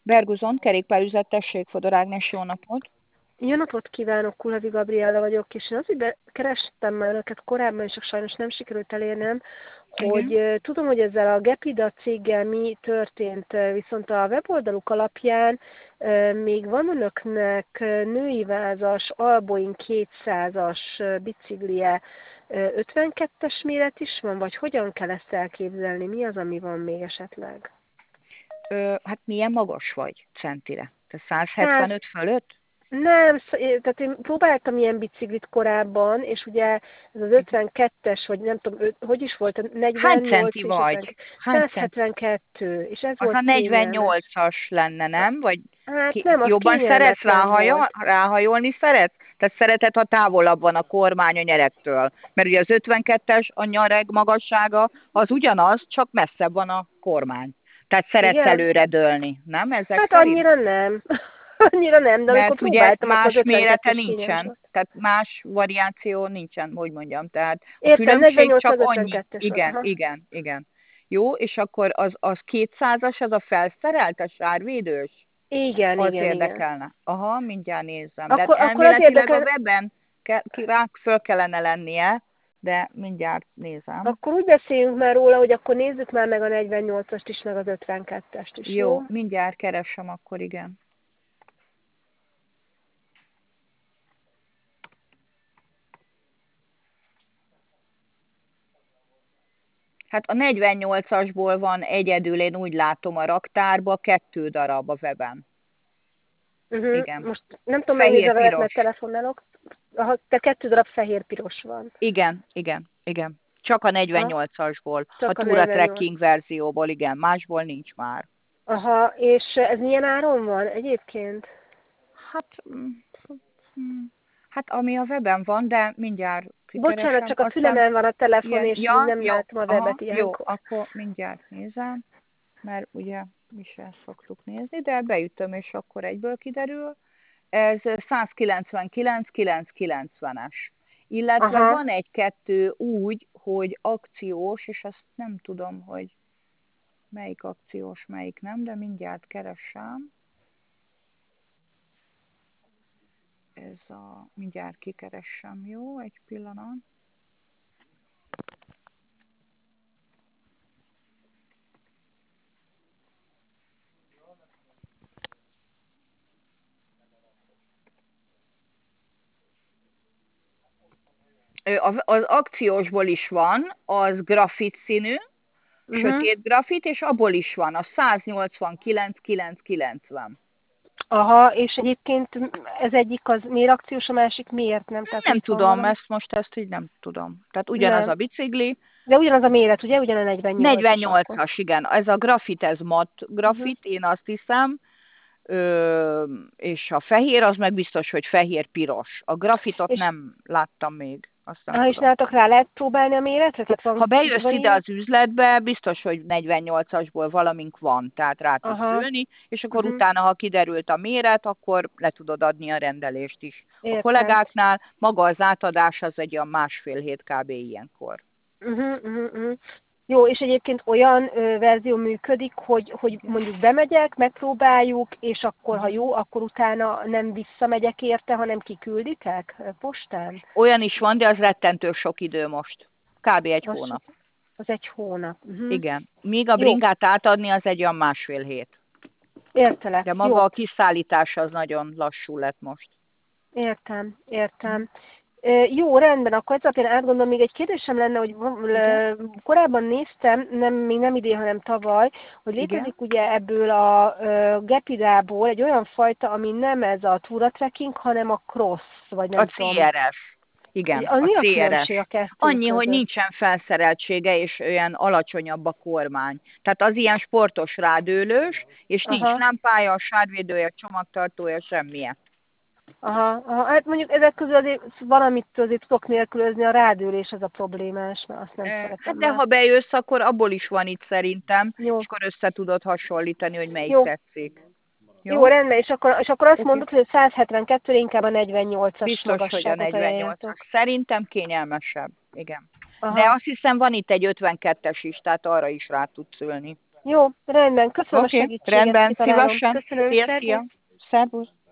Berguzon, kerékpárüzlet, tessék, Fodor Ágnes, jó napot! Jó napot kívánok, Kulhavi Gabriella vagyok, és én azért kerestem már önöket korábban, és sajnos nem sikerült elérnem, Igen. hogy tudom, hogy ezzel a Gepida céggel mi történt, viszont a weboldaluk alapján még van önöknek női vázas Alboin 200-as biciklije, 52-es méret is van, vagy hogyan kell ezt elképzelni? Mi az, ami van még esetleg? Hát milyen magas vagy centire? Te 100. 175 fölött? Nem, tehát én próbáltam ilyen biciklit korábban, és ugye ez az 52-es, vagy nem tudom, hogy is volt, a Hány 48 centi és vagy? Hány centi? 172, és ez Az a volt kényelmes. 48-as lenne, nem? Vagy Hát nem, az jobban szeretsz kényelmetlen volt. ráhajolni szeretsz? Tehát szereted, ha távolabb van a kormány a nyerektől. Mert ugye az 52-es a nyereg magassága az ugyanaz, csak messzebb van a kormány. Tehát szeretsz Igen? előre dőlni, nem? Ezek Hát szerint? annyira nem. Annyira nem, de amikor Mert ugye próbáltam, akkor más az mérete 52-es kényelmes nincsen, volt. tehát más variáció nincsen, hogy mondjam. Tehát a Értem, különbség 48 csak az annyi. 52-es volt. Igen, Aha. igen, igen. Jó, és akkor az 200-as, az a felszerelt, a sárvédős? Igen, Az igen, igen. érdekelne. Aha, mindjárt nézem. De hát Akkor az elméletileg a érdekel, weben rá föl kellene lennie, de mindjárt nézem. akkor úgy beszéljünk már róla, hogy akkor nézzük már meg a 48-ast is, meg az 52-est is, Jó, jó? mindjárt keresem akkor, igen. Hát a 48-asból van egyedül, én úgy látom a raktárba, 2 darab a weben. Igen. Most nem tudom megnézni a velet, mert Fehér-piros. telefonálok. Te 2 darab fehér-piros van. Igen, igen, igen. Csak a Ha? 48-asból. A Csak a Toura 48. Trekking verzióból, igen. Másból nincs már. Aha, és ez milyen áron van egyébként? Hát, mm, hát ami a weben van, de mindjárt Bocsánat, kikeresem. csak a Aztán fülemen van a telefon, ilyen, és így ja, nem jó, látom a aha, webet jó, ilyenkor. akkor mindjárt nézem, mert ugye mi sem szoktuk nézni, de beütöm, és akkor egyből kiderül. Ez 199,990-es. Illetve Aha, van egy-kettő úgy, hogy akciós, és azt nem tudom, hogy melyik akciós, melyik nem, de mindjárt keresem. Mindjárt kikeressem, jó? Egy pillanat. Az akciósból is van, az grafit színű, uh-huh. sötét grafit, és abból is van, a 189,990. Aha, és egyébként ez egyik az miért akciós, a másik miért nem? Tehát, hogy Nem itt van tudom, valami? ezt így nem tudom. Tehát ugyanaz a Nem. bicikli, De ugyanaz a méret, ugye? Ugyan a 48-as akkor. 48-as, igen. Ez a grafit, ez matt Uh-huh. grafit, én azt hiszem, és a fehér, az meg biztos, hogy fehér-piros. A grafitot És, nem láttam még, azt nem és tudom. nálatok rá lehet próbálni a méretre? Tehát Ha bejössz van ide ilyen? az üzletbe, biztos, hogy 48-asból valamink van, tehát rá tudsz Aha. ülni, és akkor Uh-huh. utána, ha kiderült a méret, akkor le tudod adni a rendelést is. A Értem. kollégáknál maga az átadás az egy olyan 1,5 hét kb. Ilyenkor. Uh-huh, uh-huh, uh-huh. Jó, és egyébként olyan verzió működik, hogy Igen. mondjuk bemegyek, megpróbáljuk, és akkor, ha Uh-huh. jó, akkor utána nem visszamegyek érte, hanem kikülditek postán? Olyan is van, de az rettentő sok idő most. Kb. Egy Az, hónap. az egy hónap. Uh-huh. Igen. Míg a Jó, bringát átadni, az egy olyan 1,5 hét. De értelek. maga Jó, a kiszállítás az nagyon lassú lett most. értem, Uh-huh. értem. Jó, rendben, akkor ez alapján átgondolom, még egy kérdésem lenne, hogy Igen? korábban néztem, még nem idén, hanem tavaly, hogy Igen? létezik ugye ebből a Gepidából egy olyan fajta, ami nem ez a Toura Trekking, hanem a Cross, vagy A nem tudom. CRS. Igen, Az a mi a különbség a CRS. kettő Annyi, hogy között? nincsen felszereltsége, és olyan alacsonyabb a kormány. Tehát az ilyen sportos rádőlős, és nincs Aha. lámpája, sárvédője, csomagtartója, semmilyen. Aha, aha, hát mondjuk ezek közül azért valamit azért tudok nélkülözni, a rádőlés az a problémás, mert azt nem Hát szeretem de már. ha bejössz, akkor abból is van itt szerintem, és Jó, akkor össze tudod hasonlítani, hogy melyik jó, tetszik. jó, Jó? rendben, és akkor azt Oké. mondod, hogy a 172 inkább a 48-as Biztos, hogy a magasságot 48-as. ajánljátok. Szerintem kényelmesebb. Igen. De Aha, azt hiszem van itt egy 52-es is, tehát arra is rá tudsz ülni. Jó, rendben, köszönöm a Oké, segítséget, rendben, kitalálom. szívesen. Köszönöm, Szia, szervusz! szia. Szervusz.